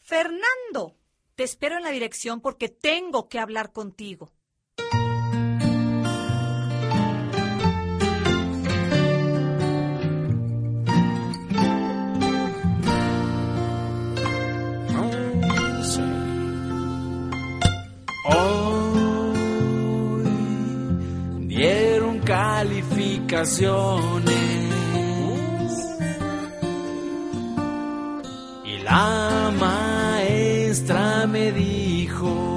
Fernando, te espero en la dirección porque tengo que hablar contigo. Hoy dieron calificaciones y la maestra me dijo: